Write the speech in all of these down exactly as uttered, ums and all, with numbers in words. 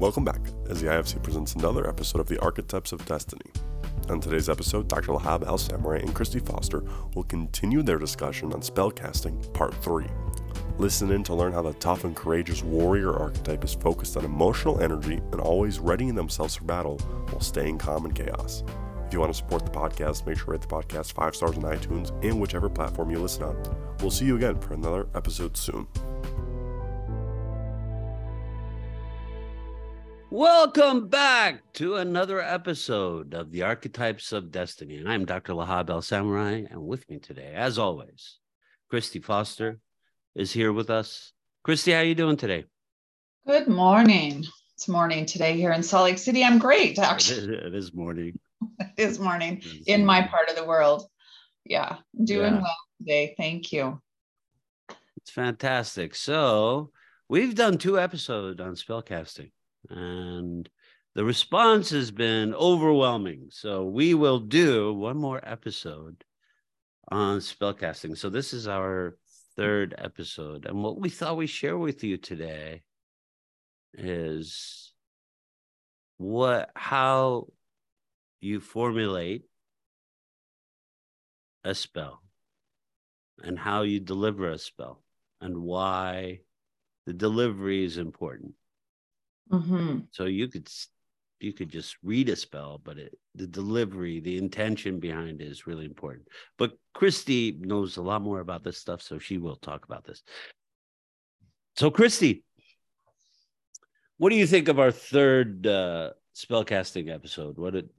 Welcome back, as the I F C presents another episode of the Archetypes of Destiny. On today's episode, Doctor Lahab Al-Samurai and Christy Foster will continue their discussion on spellcasting, part three. Listen in to learn how the tough and courageous warrior archetype is focused on emotional energy and always readying themselves for battle while staying calm in chaos. If you want to support the podcast, make sure to rate the podcast five stars on iTunes and whichever platform you listen on. We'll see you again for another episode soon. Welcome back to another episode of the Archetypes of Destiny. And I'm Doctor Lahab Al-Samurai, and with me today, as always, Christy Foster is here with us. Christy, how are you doing today? Good morning. It's morning today here in Salt Lake City. I'm great, actually. It is morning. It is morning it is in morning. my part of the world. Yeah, doing Yeah. well today. Thank you. It's fantastic. So we've done two episodes on spellcasting, and the response has been overwhelming. So we will do one more episode on spellcasting. So this is our third episode. And what we thought we'd share with you today is what, how you formulate a spell and how you deliver a spell and why the delivery is important. Mm-hmm. So you could you could just read a spell, but it, the delivery, the intention behind it is really important. But Christy knows a lot more about this stuff, so she will talk about this. So Christy, what do you think of our third uh, spellcasting episode? What did?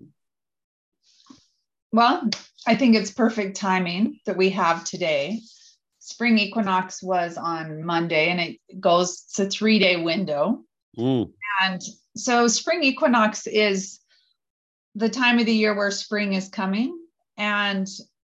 Well, I think it's perfect timing that we have today. Spring equinox was on Monday, and it goes, it's a three-day window. Mm. And so spring equinox is the time of the year where spring is coming. And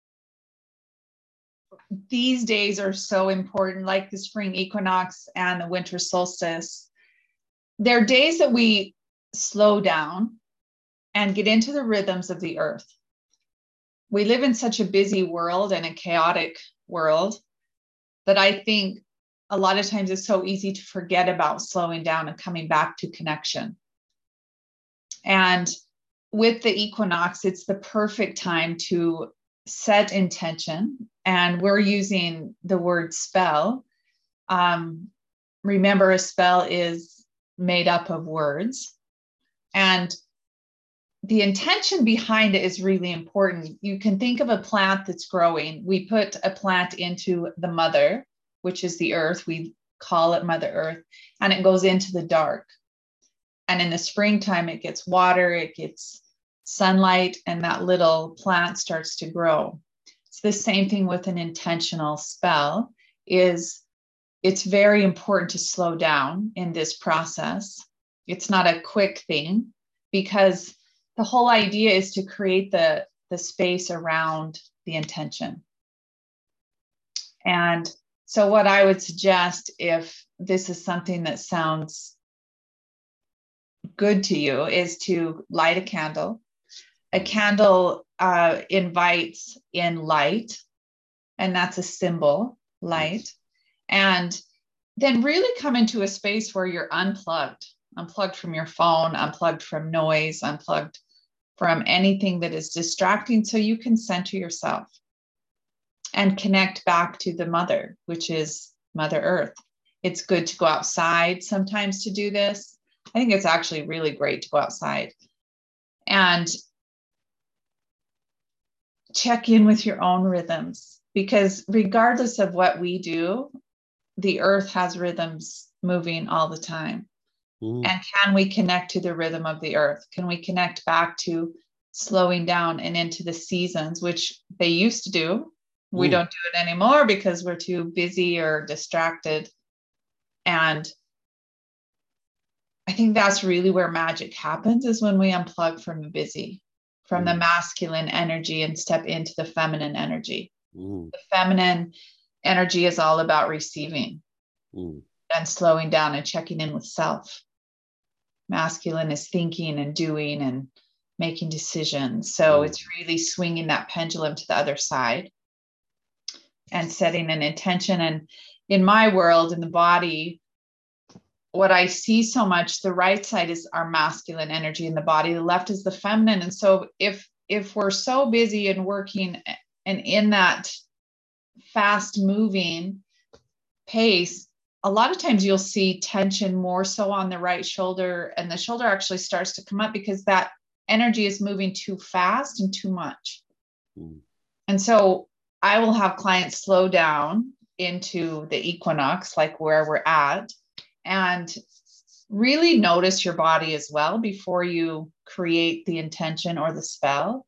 these days are so important, like the spring equinox and the winter solstice. They're days that we slow down and get into the rhythms of the earth. We live in such a busy world and a chaotic world that I think a lot of times it's so easy to forget about slowing down and coming back to connection. And with the equinox, it's the perfect time to set intention. And we're using the word spell. Um, remember, a spell is made up of words. And the intention behind it is really important. You can think of a plant that's growing. We put a plant into the mother, which is the earth. We call it Mother Earth, and it goes into the dark. And in the springtime, it gets water, it gets sunlight, and that little plant starts to grow. It's the same thing with an intentional spell. Is it's very important to slow down in this process. It's not a quick thing, because the whole idea is to create the, the space around the intention. And so what I would suggest, if this is something that sounds good to you, is to light a candle. A candle uh, invites in light, and that's a symbol, light. And then really come into a space where you're unplugged, unplugged from your phone, unplugged from noise, unplugged from anything that is distracting, so you can center yourself and connect back to the mother, which is Mother Earth. It's good to go outside sometimes to do this. I think it's actually really great to go outside and check in with your own rhythms, because regardless of what we do, the earth has rhythms moving all the time. Mm. And can we connect to the rhythm of the earth? Can we connect back to slowing down and into the seasons, which they used to do? We mm. don't do it anymore because we're too busy or distracted. And I think that's really where magic happens, is when we unplug from the busy, from mm. the masculine energy, and step into the feminine energy. Mm. The feminine energy is all about receiving mm. and slowing down and checking in with self. Masculine is thinking and doing and making decisions. So mm. it's really swinging that pendulum to the other side and setting an intention. And in my world, in the body, what I see so much, the right side is our masculine energy in the body, the left is the feminine. And so if if we're so busy and working and in that fast moving pace, a lot of times you'll see tension more so on the right shoulder, and the shoulder actually starts to come up because that energy is moving too fast and too much. Mm. And so I will have clients slow down into the equinox, like where we're at, and really notice your body as well before you create the intention or the spell,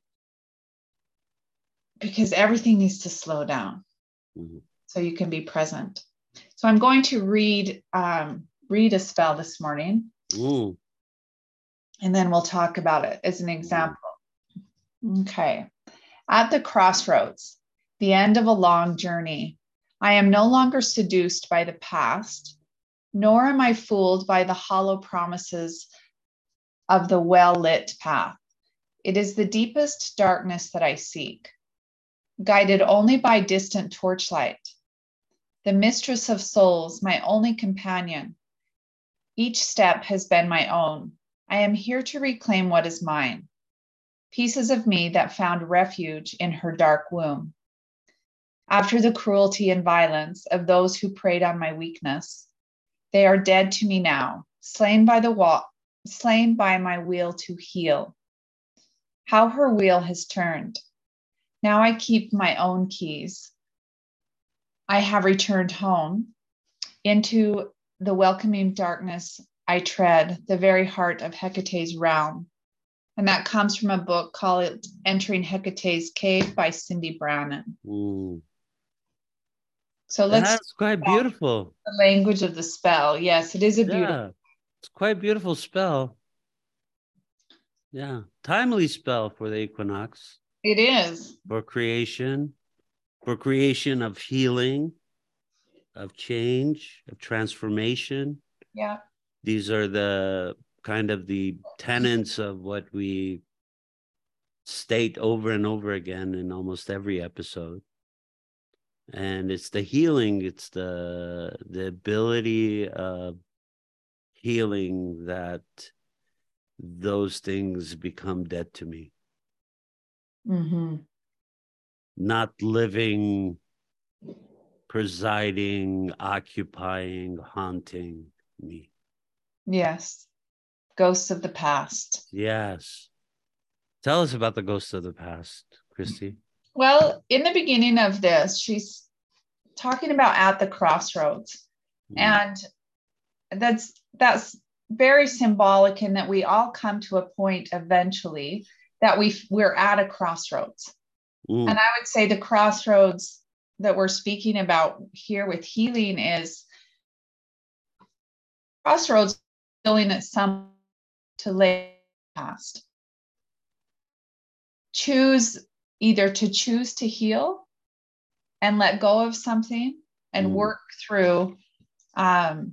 because everything needs to slow down. Mm-hmm. So you can be present. So I'm going to read um, read a spell this morning. Ooh. And then we'll talk about it as an example. Ooh. Okay. At the crossroads, the end of a long journey, I am no longer seduced by the past, nor am I fooled by the hollow promises of the well-lit path. It is the deepest darkness that I seek, guided only by distant torchlight. The mistress of souls, my only companion. Each step has been my own. I am here to reclaim what is mine, pieces of me that found refuge in her dark womb. After the cruelty and violence of those who preyed on my weakness, they are dead to me now, slain by the wall, slain by my wheel to heal. How her wheel has turned. Now I keep my own keys. I have returned home. Into the welcoming darkness I tread, the very heart of Hecate's realm. And that comes from a book called Entering Hecate's Cave by Cindy Brannon. Ooh. So let's. That's quite beautiful. The language of the spell. Yes, it is a beautiful. Yeah, it's quite a beautiful spell. Yeah, timely spell for the equinox. It is. For creation, for creation of healing, of change, of transformation. Yeah. These are the kind of the tenets of what we state over and over again in almost every episode. And it's the healing, it's the the ability of healing that those things become dead to me. Mm-hmm. Not living, presiding, occupying, haunting me. Yes. Ghosts of the past. Yes. Tell us about the ghosts of the past, Christy. Well, in the beginning of this, she's talking about at the crossroads. Mm. And that's that's very symbolic in that we all come to a point eventually that we we're at a crossroads. Mm. And I would say the crossroads that we're speaking about here with healing is crossroads feeling at some to lay past. Choose either to choose to heal and let go of something and mm. work through um,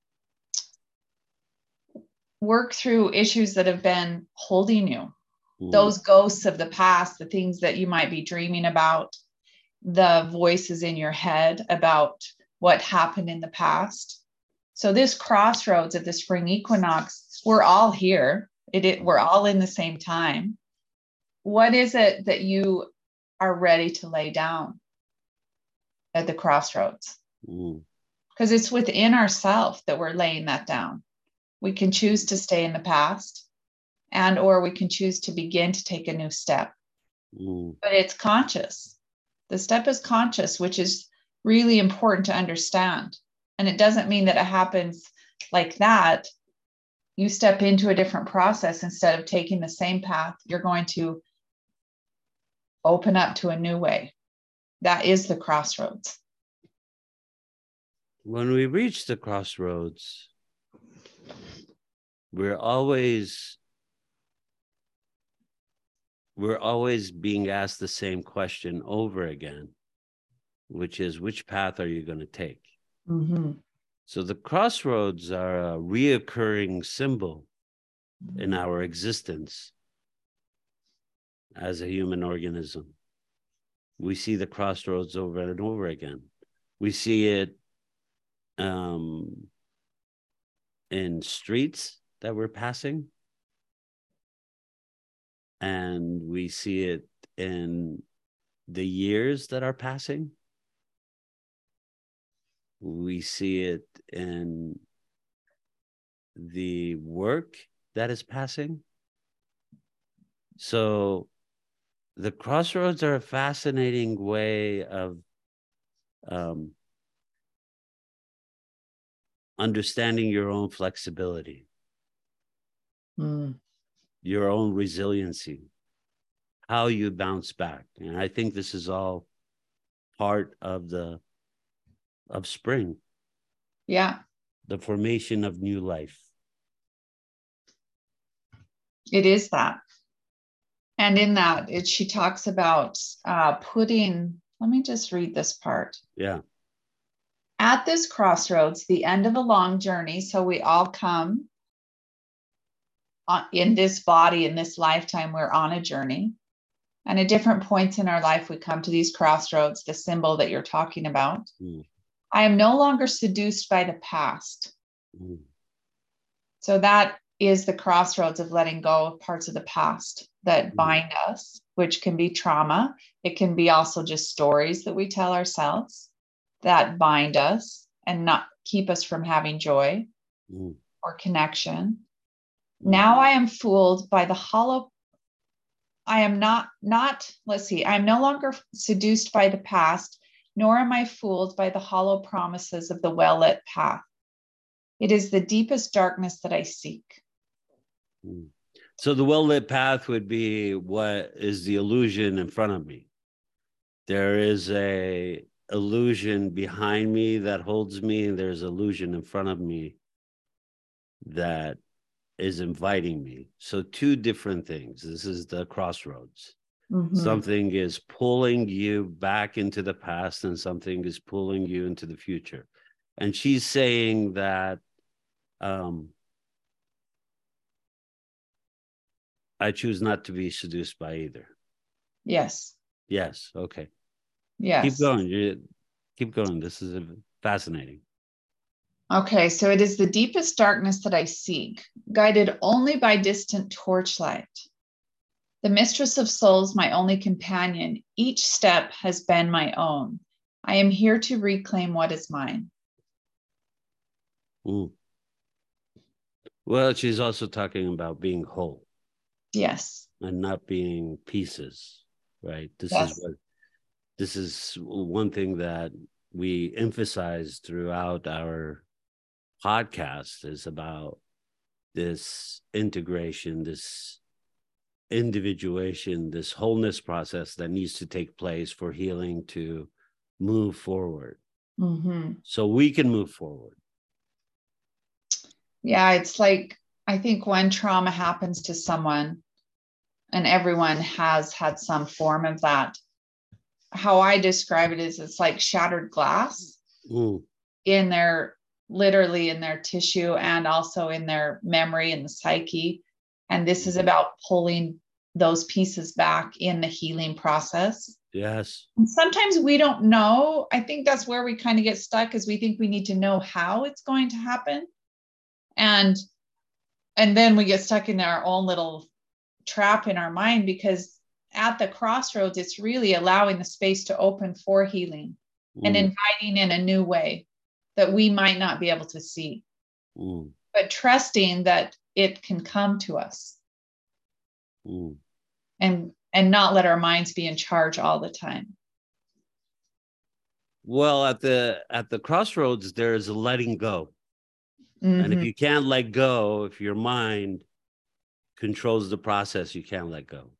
work through issues that have been holding you. Mm. Those ghosts of the past, the things that you might be dreaming about, the voices in your head about what happened in the past. So this crossroads at the spring equinox, we're all here. It, it we're all in the same time. What is it that you are ready to lay down at the crossroads? Because mm. it's within ourselves that we're laying that down. We can choose to stay in the past, and or we can choose to begin to take a new step. Mm. But it's conscious. The step is conscious, which is really important to understand. And it doesn't mean that it happens like that. You step into a different process instead of taking the same path. You're going to open up to a new way. That is the crossroads. When we reach the crossroads, we're always we're always being asked the same question over again, which is, which path are you going to take? Mm-hmm. So the crossroads are a reoccurring symbol in our existence as a human organism. We see the crossroads over and over again. We see it um, in streets that we're passing, and we see it in the years that are passing. We see it in the work that is passing. So the crossroads are a fascinating way of um, understanding your own flexibility, Mm. your own resiliency, how you bounce back. And I think this is all part of the of spring, Yeah, the formation of new life. it is that. And in that, it, she talks about uh, putting, let me just read this part. Yeah. At this crossroads, the end of a long journey, so we all come on, in this body, in this lifetime, we're on a journey. And at different points in our life, we come to these crossroads, the symbol that you're talking about. Mm. I am no longer seduced by the past. Mm. So that is the crossroads of letting go of parts of the past that bind us, which can be trauma. It can be also just stories that we tell ourselves that bind us and not keep us from having joy Mm. or connection. Mm. Now I am fooled by the hollow. I am not, not, let's see, I am no longer seduced by the past, nor am I fooled by the hollow promises of the well-lit path. It is the deepest darkness that I seek. Mm. So the well-lit path would be what is the illusion in front of me. There is a illusion behind me that holds me, and there's illusion in front of me that is inviting me. So two different things. This is the crossroads. Mm-hmm. Something is pulling you back into the past, and something is pulling you into the future. And she's saying that um, I choose not to be seduced by either. Yes. Yes. Okay. Yes. Keep going. You keep going. This is fascinating. Okay, so it is the deepest darkness that I seek, guided only by distant torchlight. The mistress of souls, my only companion, each step has been my own. I am here to reclaim what is mine. Mm. Well, she's also talking about being whole. Yes. And not being pieces, right? This Yes. is what this is one thing that we emphasize throughout our podcast is about this integration, this individuation, this wholeness process that needs to take place for healing to move forward. Mm-hmm. So we can move forward. Yeah, it's like, I think when trauma happens to someone, and everyone has had some form of that, how I describe it is it's like shattered glass Mm. in their, literally in their tissue and also in their memory and the psyche. And this is about pulling those pieces back in the healing process. Yes. And sometimes we don't know. I think that's where we kind of get stuck, is we think we need to know how it's going to happen. And, and then we get stuck in our own little trap in our mind, because at the crossroads, it's really allowing the space to open for healing mm. and inviting in a new way that we might not be able to see, mm. but trusting that it can come to us mm. and, and not let our minds be in charge all the time. Well, at the, at the crossroads, there's a letting go. Mm-hmm. And if you can't let go, if your mind controls the process, you can't let go.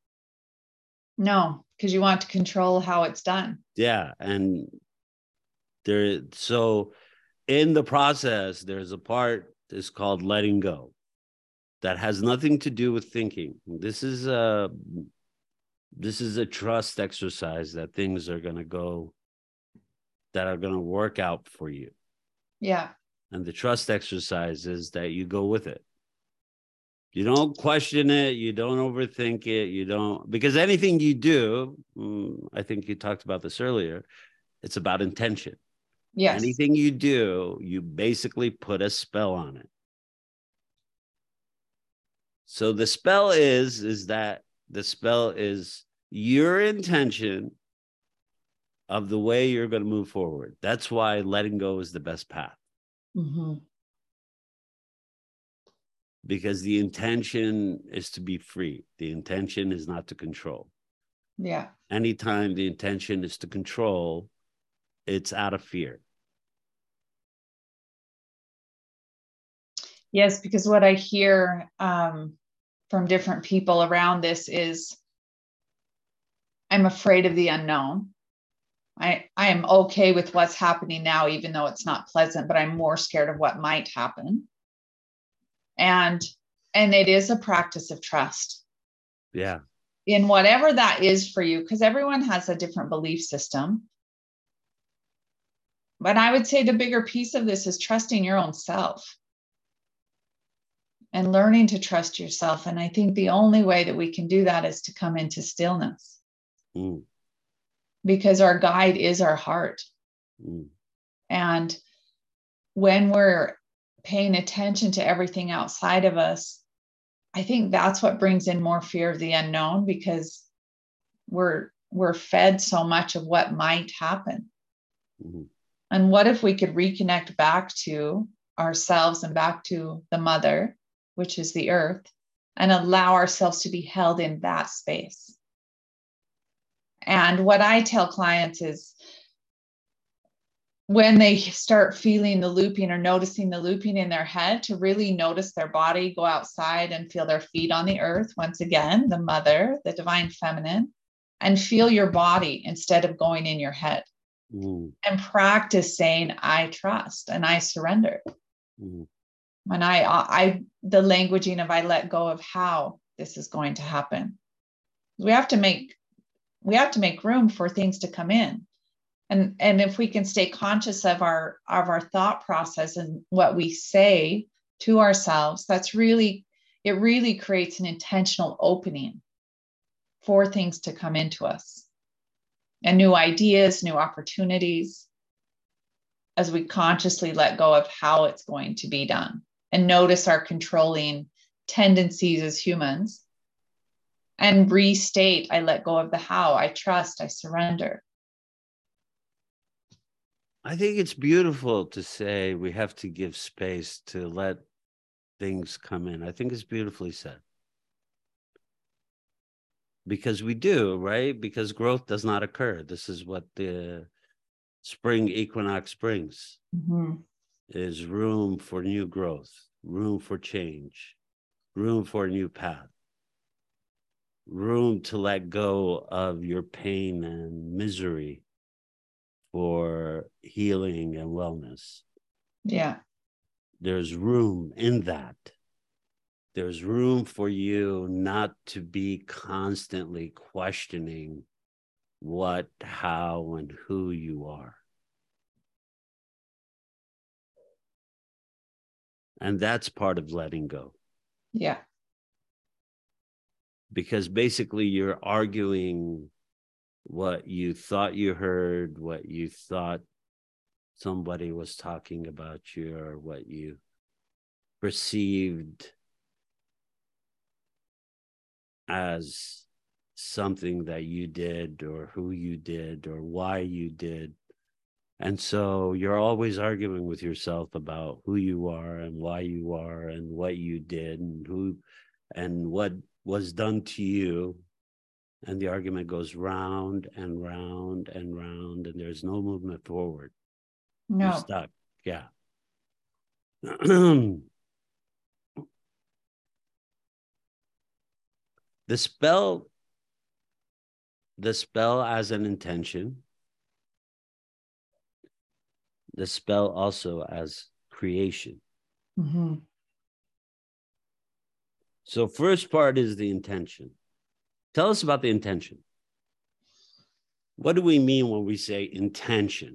No, because you want to control how it's done. Yeah. And there, so in the process, there's a part that's called letting go that has nothing to do with thinking. This is a, this is a trust exercise that things are going to go, that are going to work out for you. Yeah. And the trust exercise is that you go with it. You don't question it. You don't overthink it. You don't, because anything you do, I think you talked about this earlier, it's about intention. Yes. Anything you do, you basically put a spell on it. So the spell is, is that the spell is your intention of the way you're going to move forward. That's why letting go is the best path. Mm-hmm. Because the intention is to be free. The intention is not to control. Yeah. Anytime the intention is to control, it's out of fear. Yes, because what I hear um, from different people around this is, I'm afraid of the unknown. I, I am okay with what's happening now, even though it's not pleasant, but I'm more scared of what might happen. And, and it is a practice of trust. Yeah. In whatever that is for you, because everyone has a different belief system. But I would say the bigger piece of this is trusting your own self and learning to trust yourself. And I think the only way that we can do that is to come into stillness. Mm. Because our guide is our heart. Mm. And when we're paying attention to everything outside of us, I think that's what brings in more fear of the unknown, because we're we're fed so much of what might happen. Mm-hmm. And what if we could reconnect back to ourselves and back to the mother, which is the earth, and allow ourselves to be held in that space? And what I tell clients is, when they start feeling the looping or noticing the looping in their head, to really notice their body, go outside and feel their feet on the earth. Once again, the mother, the divine feminine, and feel your body instead of going in your head. Mm. And practice saying, I trust and I surrender. Mm. When I, I, the languaging of I let go of how this is going to happen. We have to make, we have to make room for things to come in. And, and if we can stay conscious of our, of our thought process and what we say to ourselves, that's really, it really creates an intentional opening for things to come into us, and new ideas, new opportunities, as we consciously let go of how it's going to be done and notice our controlling tendencies as humans and restate, I let go of the how, I trust, I surrender. I think it's beautiful to say we have to give space to let things come in. I think it's beautifully said. Because we do, right? Because growth does not occur. This is what the spring equinox brings, mm-hmm. is room for new growth, room for change, room for a new path, room to let go of your pain and misery for healing and wellness. Yeah. There's room in that. There's room for you not to be constantly questioning what, how, and who you are. And that's part of letting go. Yeah. Because basically you're arguing what you thought you heard, what you thought somebody was talking about you, or what you perceived as something that you did, or who you did, or why you did. And so you're always arguing with yourself about who you are and why you are and what you did and who and what was done to you. And the argument goes round and round and round, and there's no movement forward. No. You're stuck. Yeah. The spell, the spell as an intention, the spell also as creation. Mm-hmm. So first part is the intention. Tell us about the intention. What do we mean when we say intention?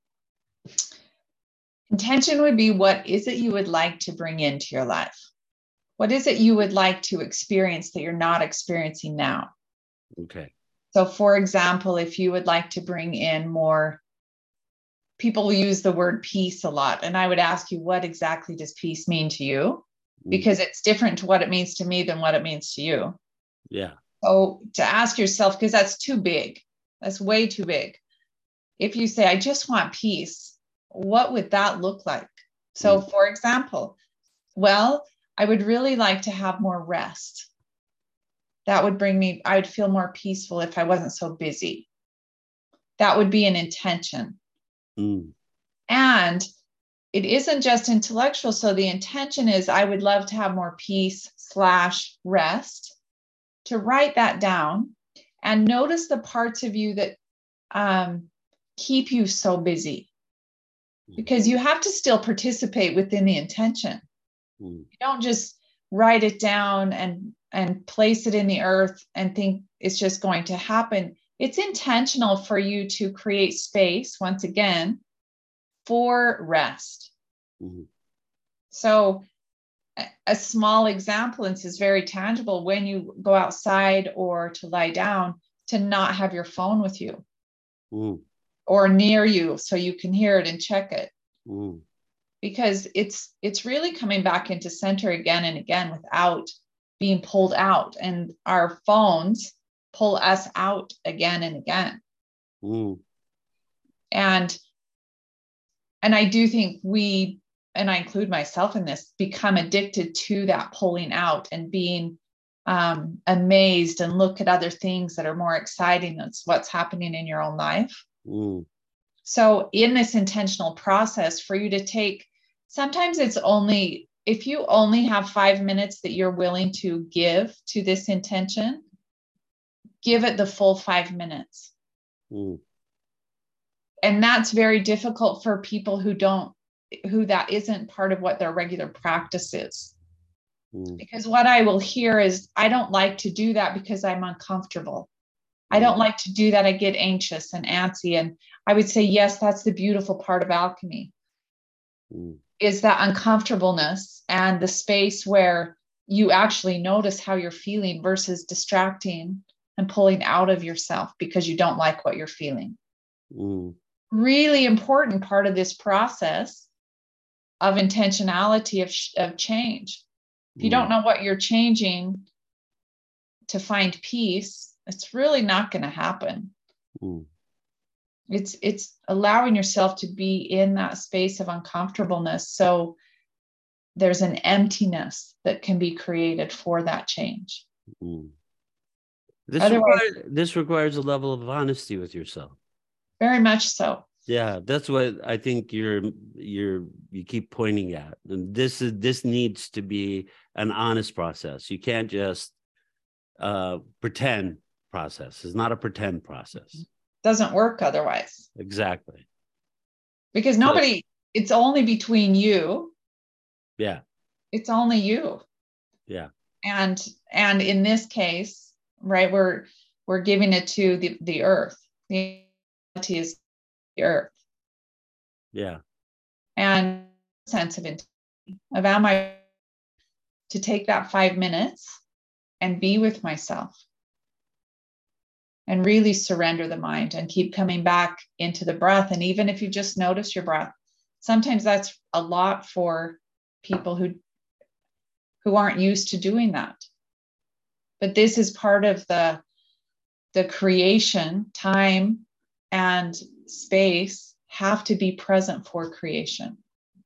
Intention would be, what is it you would like to bring into your life? What is it you would like to experience that you're not experiencing now? Okay. So for example, if you would like to bring in more, people use the word peace a lot. And I would ask you, what exactly does peace mean to you? because it's different to what it means to me than what it means to you. Yeah. So to ask yourself, because that's too big, that's way too big. If you say, I just want peace, what would that look like? So mm. for example, well, I would really like to have more rest. That would bring me, I would feel more peaceful if I wasn't so busy. That would be an intention. Mm. And it isn't just intellectual. So the intention is, I would love to have more peace slash rest. To write that down and notice the parts of you that um, keep you so busy, because you have to still participate within the intention. Mm. You don't just write it down and and place it in the earth and think it's just going to happen. It's intentional for you to create space, once again, for rest. Mm. So a small example, and this is very tangible, when you go outside or to lie down, to not have your phone with you mm. or near you so you can hear it and check it. Mm. Because it's it's really coming back into center again and again without being pulled out. And our phones pull us out again and again. Mm. And and I do think we, and I include myself in this, become addicted to that pulling out and being um, amazed and look at other things that are more exciting than what's happening in your own life. Mm. So in this intentional process, for you to take, sometimes it's only, if you only have five minutes that you're willing to give to this intention, give it the full five minutes. Mm. And that's very difficult for people who don't, who that isn't part of what their regular practice is. Mm. Because what I will hear is, I don't like to do that because I'm uncomfortable. Mm. I don't like to do that. I get anxious and antsy. And I would say, yes, that's the beautiful part of alchemy, Mm. is that uncomfortableness and the space where you actually notice how you're feeling versus distracting and pulling out of yourself because you don't like what you're feeling. Mm. Really important part of this process of intentionality of, of change. If you don't know what you're changing to find peace, it's really not going to happen. Mm. It's it's allowing yourself to be in that space of uncomfortableness. So there's an emptiness that can be created for that change. Mm. This Otherwise, requires, this requires a level of honesty with yourself. Very much so. Yeah, that's what I think you're you're you keep pointing at. And this is this needs to be an honest process. You can't just uh pretend process. It's not a pretend process. Doesn't work otherwise. Exactly. Because nobody, it's only between you. Yeah. It's only you. Yeah. And and in this case, right, we're we're giving it to the, the earth. The reality is the earth. Yeah. And sense of integrity, of am I to take that five minutes and be with myself and really surrender the mind and keep coming back into the breath. And even if you just notice your breath, sometimes that's a lot for people who who aren't used to doing that. But this is part of the the creation. Time and space have to be present for creation.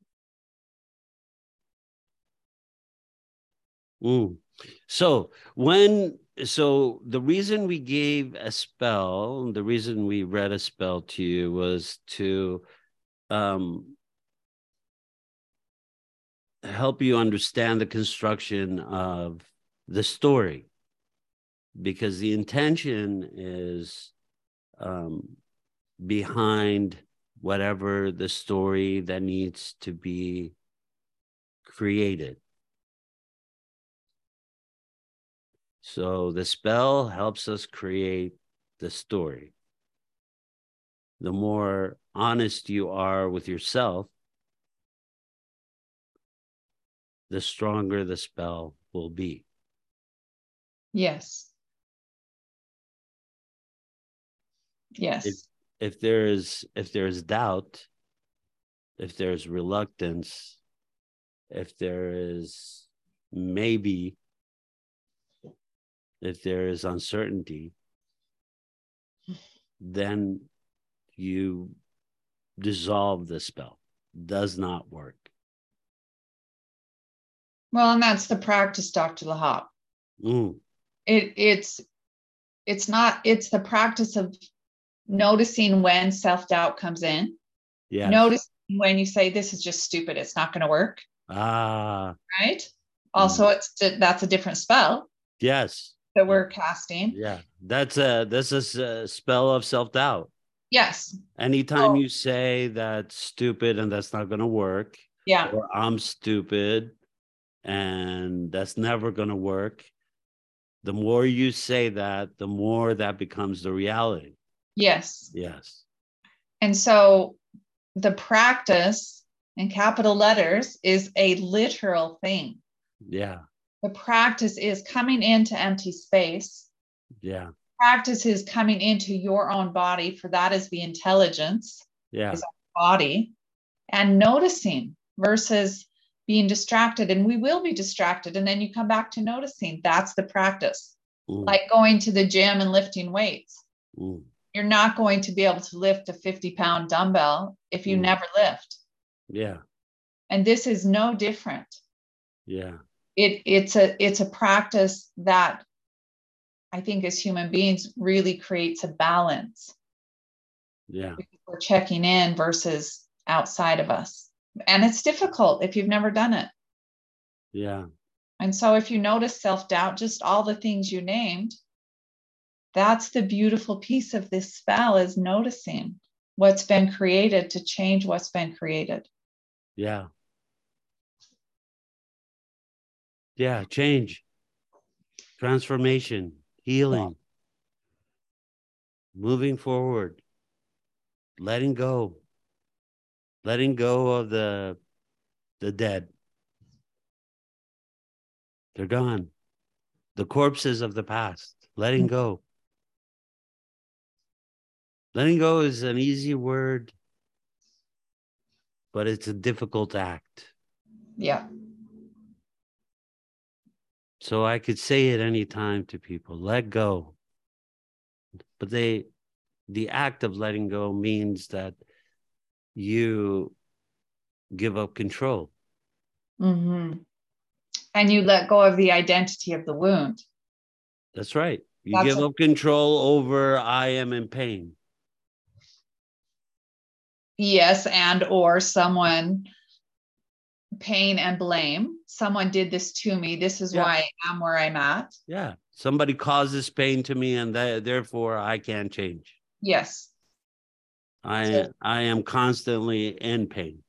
Mm. So when so the reason we gave a spell, the reason we read a spell to you was to um, help you understand the construction of the story, because the intention is um, behind whatever the story that needs to be created. So the spell helps us create the story. The more honest you are with yourself, the stronger the spell will be. Yes. Yes. If, if there is if there is doubt, if there's reluctance, if there is maybe if there is uncertainty, then you dissolve the spell. Does not work. Well, and that's the practice, Doctor Lahab. Mm. It it's it's not, it's the practice of noticing when self-doubt comes in. Yes. Notice when you say, this is just stupid, it's not going to work. Ah. Right. Also, Mm. it's that's a different spell. Yes. That we're casting. Yeah. That's a this is a spell of self-doubt. Yes. Anytime oh. you say that's stupid and that's not going to work, yeah, or I'm stupid and that's never going to work, the more you say that, the more that becomes the reality. Yes. Yes. And so the practice in capital letters is a literal thing. Yeah. The practice is coming into empty space. Yeah. Practice is coming into your own body, for that is the intelligence. Yeah. Is our body, and noticing versus being distracted. And we will be distracted. And then you come back to noticing. That's the practice. Mm. Like going to the gym and lifting weights. Mm. You're not going to be able to lift a fifty pound dumbbell if you Mm. never lift. Yeah. And this is no different. Yeah. It, it's a, it's a practice that I think as human beings really creates a balance. Yeah. We're checking in versus outside of us. And it's difficult if you've never done it. Yeah. And so if you notice self-doubt, just all the things you named, that's the beautiful piece of this spell, is noticing what's been created to change what's been created. Yeah. Yeah. Change, transformation, healing, moving forward, letting go, letting go of the, the dead. They're gone. The corpses of the past, letting go. Letting go is an easy word, but it's a difficult act. Yeah. So I could say it anytime to people, let go. But they, the act of letting go means that you give up control. Mm-hmm. And you let go of the identity of the wound. That's right. You That's give a- up control over, I am in pain. Yes. And, or someone, pain and blame. Someone did this to me. This is Yeah. why I am where I'm at. Yeah. Somebody causes pain to me and th- therefore I can't change. Yes. I, So- I am constantly in pain.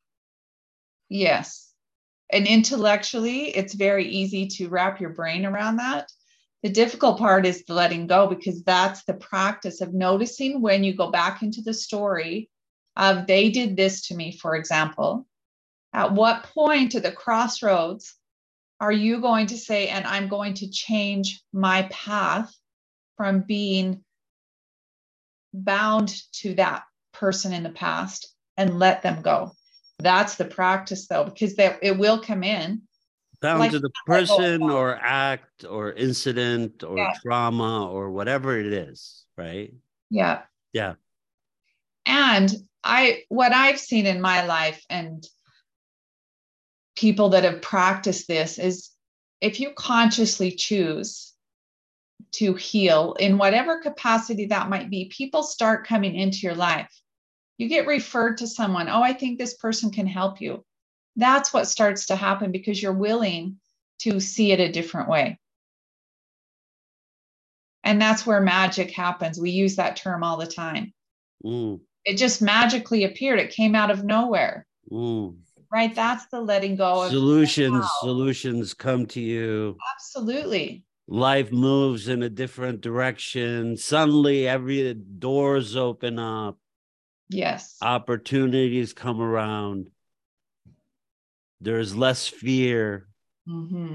Yes. And intellectually, it's very easy to wrap your brain around that. The difficult part is the letting go, because that's the practice of noticing when you go back into the story of, they did this to me, for example. At what point at the crossroads are you going to say, and I'm going to change my path from being bound to that person in the past and let them go? That's the practice, though, because they, it will come in. Bound Like- to the person or act or incident or Yeah. trauma or whatever it is, right? Yeah. Yeah. And I, what I've seen in my life and people that have practiced this is, if you consciously choose to heal in whatever capacity that might be, people start coming into your life. You get referred to someone. Oh, I think this person can help you. That's what starts to happen, because you're willing to see it a different way. And that's where magic happens. We use that term all the time. Mm. It just magically appeared. It came out of nowhere. Mm. Right? That's the letting go of Solutions, solutions come to you. Absolutely. Life moves in a different direction. Suddenly, every doors open up. Yes. Opportunities come around. There's less fear. Mm-hmm.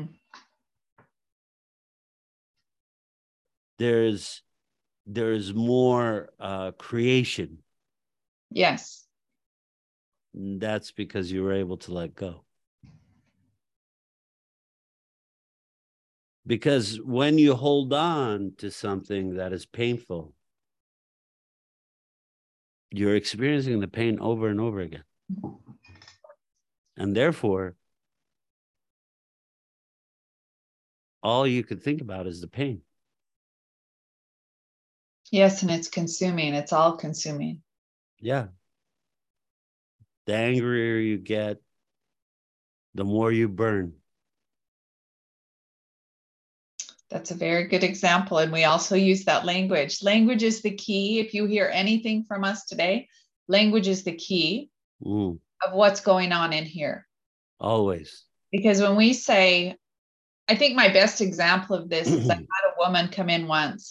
There's there's more uh, creation. Yes. And that's because you were able to let go. Because when you hold on to something that is painful, you're experiencing the pain over and over again. And therefore, all you could think about is the pain. Yes, and it's consuming. It's all consuming. Yeah. The angrier you get, the more you burn. That's a very good example. And we also use that language. Language is the key. If you hear anything from us today, language is the key Mm. of what's going on in here. Always. Because when we say, I think my best example of this is I had a woman come in once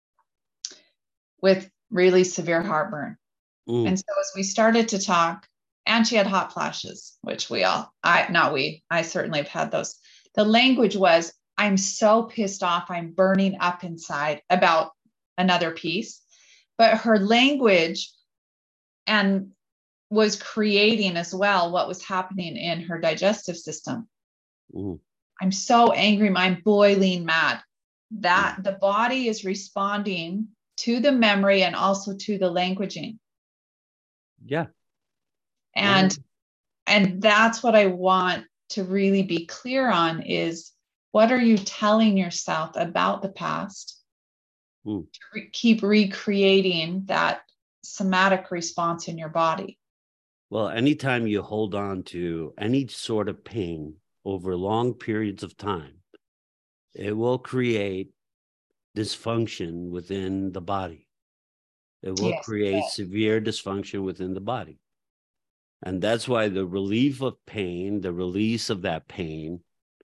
with really severe heartburn. Mm. And so as we started to talk, and she had hot flashes, which we all, I, not we, I certainly have had those. The language was, I'm so pissed off. I'm burning up inside about another piece. But her language and was creating as well what was happening in her digestive system. Mm. I'm so angry. I'm boiling mad. That mm. the body is responding to the memory and also to the languaging. Yeah. And, mm. and that's what I want to really be clear on is, what are you telling yourself about the past mm. to re- keep recreating that somatic response in your body? Well, anytime you hold on to any sort of pain over long periods of time, it will create dysfunction within the body. It will Yes, create yes. severe dysfunction within the body. And that's why the relief of pain, the release of that pain,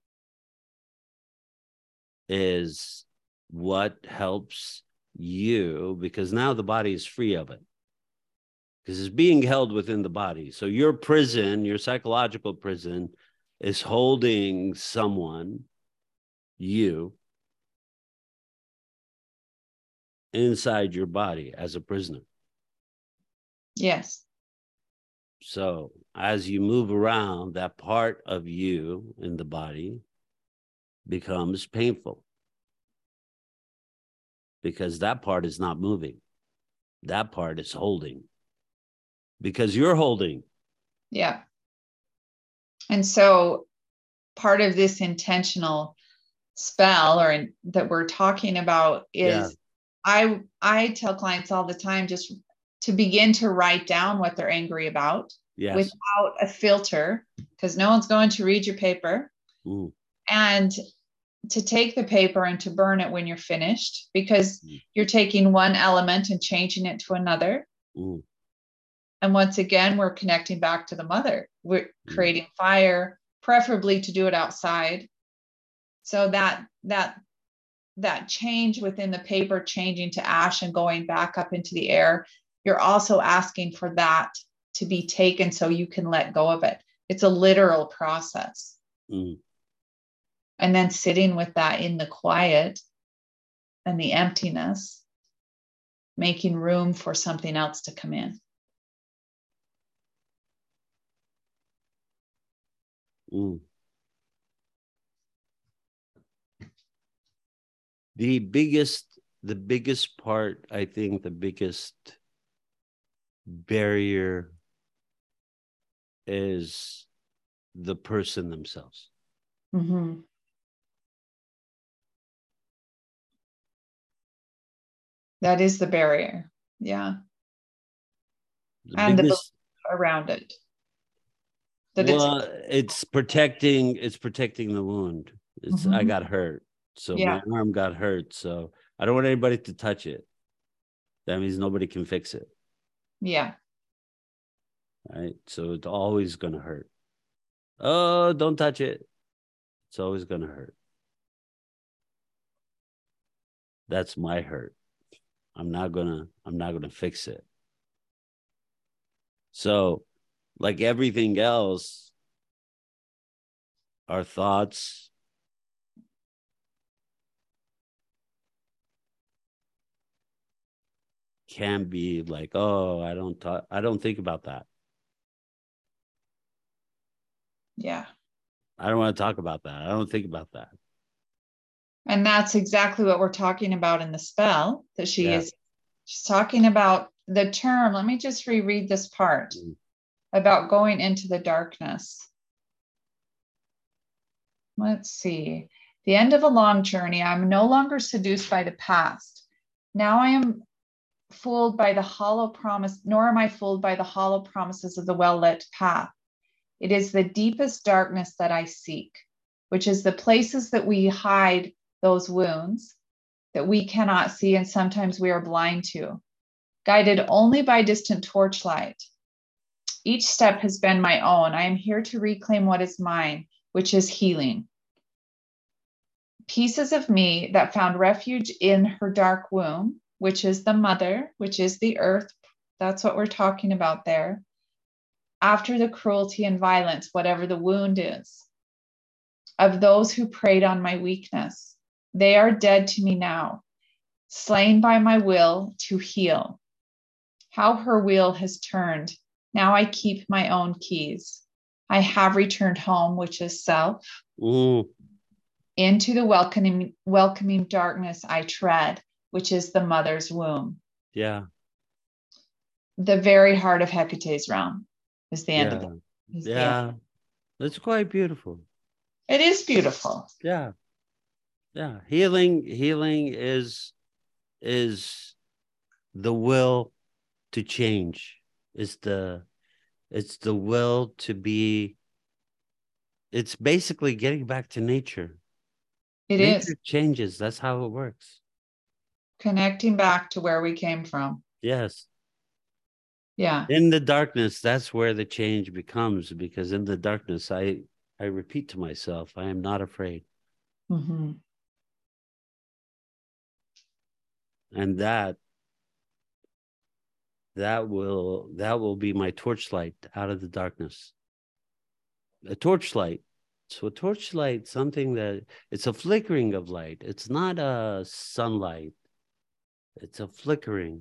is what helps you, because now the body is free of it, because it's being held within the body. So your prison, your psychological prison, is holding someone, you, inside your body as a prisoner. Yes. So as you move around, that part of you in the body becomes painful, because that part is not moving. That part is holding, because you're holding. Yeah. And so part of this intentional spell or in, that we're talking about is yeah. I, I tell clients all the time, just to begin to write down what they're angry about. Yes. Without a filter, because no one's going to read your paper. Ooh. And to take the paper and to burn it when you're finished, because mm. you're taking one element and changing it to another. Ooh. And once again, we're connecting back to the mother. We're mm. creating fire, preferably to do it outside. So that that that change within the paper, changing to ash and going back up into the air, you're also asking for that to be taken so you can let go of it. It's a literal process. Mm. And then sitting with that in the quiet and the emptiness, making room for something else to come in. Mm. The biggest, the biggest part, I think the biggest barrier is the person themselves. Mm-hmm. That is the barrier. Yeah. The and biggest, the around it. That well, it's, it's protecting, it's protecting the wound. It's, mm-hmm. I got hurt. So yeah. my arm got hurt. So I don't want anybody to touch it. That means nobody can fix it. Yeah. Right. So it's always going to hurt. Oh, don't touch it. It's always going to hurt. That's my hurt. I'm not going to, I'm not going to fix it. So like everything else, our thoughts, can be like, oh, I don't talk, I don't think about that. Yeah. I don't want to talk about that. I don't think about that. And that's exactly what we're talking about in the spell that she Yeah. is. She's talking about the term. Let me just reread this part Mm. about going into the darkness. Let's see. The end of a long journey. I'm no longer seduced by the past. Now I am fooled by the hollow promise, nor am I fooled by the hollow promises of the well-lit path. It is the deepest darkness that I seek, which is the places that we hide those wounds that we cannot see and sometimes we are blind to, guided only by distant torchlight. Each step has been my own. I am here to reclaim what is mine, which is healing. Pieces of me that found refuge in her dark womb, which is the mother, which is the earth. That's what we're talking about there. After the cruelty and violence, whatever the wound is, of those who preyed on my weakness, they are dead to me now, slain by my will to heal. How her wheel has turned. Now I keep my own keys. I have returned home, which is self. Mm. Into the welcoming, welcoming darkness I tread, which is the mother's womb. Yeah. The very heart of Hecate's realm is the end Yeah. of it. Is the Yeah. end. It's quite beautiful. It is beautiful. Yeah. Yeah. Healing, healing is is the will to change. Is the it's the will to be, it's basically getting back to nature. It Nature is changes. That's how it works. connecting back to where we came from. Yes. Yeah. In the darkness, that's where the change becomes, because in the darkness, I I repeat to myself, I am not afraid. Mm-hmm. And that that will that will be my torchlight out of the darkness. A torchlight. So a torchlight, something that it's a flickering of light. It's not a sunlight. It's a flickering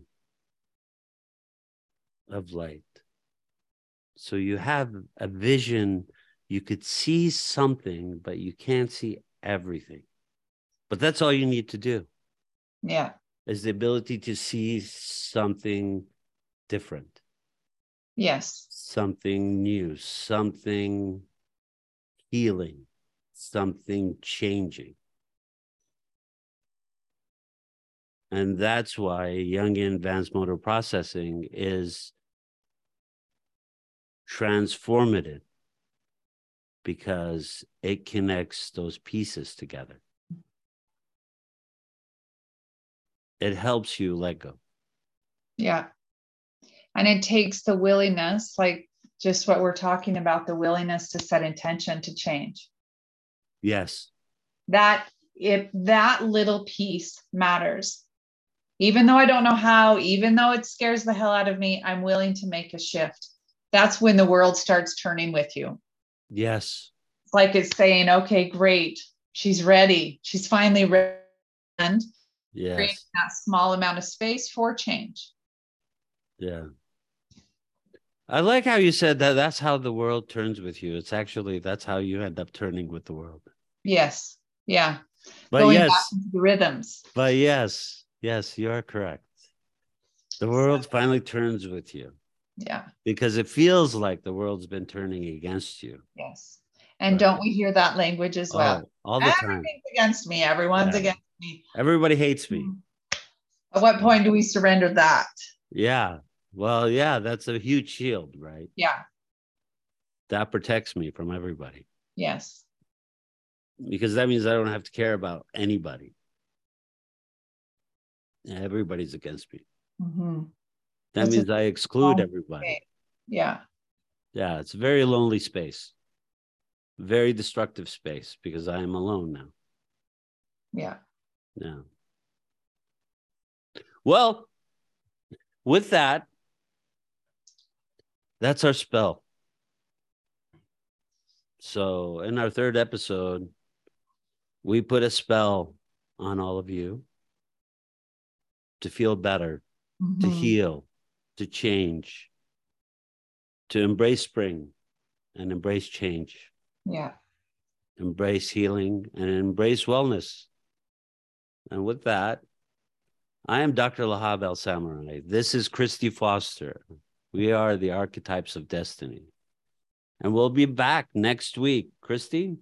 of light. So you have a vision, you could see something, but you can't see everything. But that's all you need to do, Yeah. is the ability to see something different, Yes. something new, something healing, something changing. And that's why Jungian advanced motor processing is transformative, because it connects those pieces together. It helps you let go. Yeah. And it takes the willingness, like just what we're talking about, the willingness to set intention to change. Yes. That if that little piece matters, even though I don't know how, even though it scares the hell out of me, I'm willing to make a shift. That's when the world starts turning with you. Yes. It's like it's saying, okay, great. She's ready. She's finally ready. And Yes. that small amount of space for change. Yeah. I like how you said that that's how the world turns with you. It's actually, that's how you end up turning with the world. Yes. Yeah. But Going yes, back into the rhythms. but yes, yes, you are correct. The world finally turns with you. Yeah. Because it feels like the world's been turning against you. Yes. And Right. don't we hear that language as well? Oh, all the time. Everything's against me. Everyone's Yeah. against me. Everybody hates me. At what point do we surrender that? Yeah. Well, yeah, that's a huge shield, right? Yeah. That protects me from everybody. Yes. Because that means I don't have to care about anybody. Everybody's against me. Mm-hmm. That That's means a- I exclude Oh, everybody. okay. Yeah. Yeah, it's a very lonely space. Very destructive space, because I am alone now. Yeah. Yeah. Well, with that, that's our spell. So in our third episode, we put a spell on all of you to feel better, to Mhm. heal, to change, to embrace spring and embrace change, Yeah. embrace healing and embrace wellness. And with that, I am Doctor Lahab El-Samurai. This is Christy Foster. We are the Archetypes of Destiny. And we'll be back next week. Christy,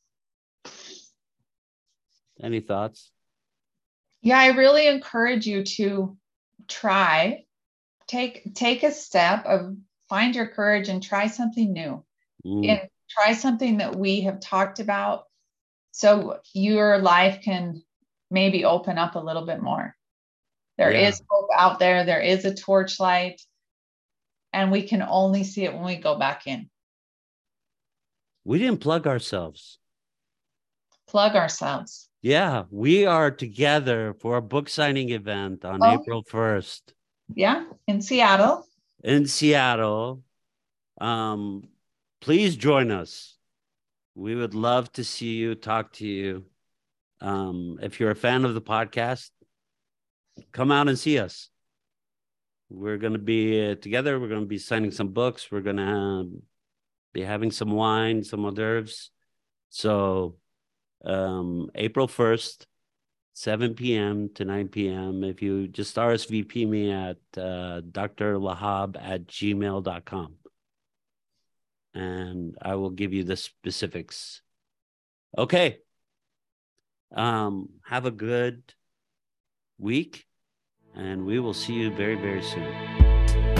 any thoughts? Yeah, I really encourage you to try, take take a step of find your courage and try something new. Mm. And try something that we have talked about so your life can maybe open up a little bit more. There Yeah. is hope out there. There is a torchlight, and we can only see it when we go back in. We didn't plug ourselves. Plug ourselves. Yeah, we are together for a book signing event on Oh. April first Yeah, in Seattle. in Seattle. Um, please join us. We would love to see you, talk to you. Um, if you're a fan of the podcast, come out and see us. We're going to be uh, together. We're going to be signing some books. We're going to be having some wine, some hors d'oeuvres. So um, April first, seven p.m. to nine p.m. If you just R S V P me at uh, drlahab at gmail dot com. And I will give you the specifics. Okay. Um, have a good week, and we will see you very, very soon.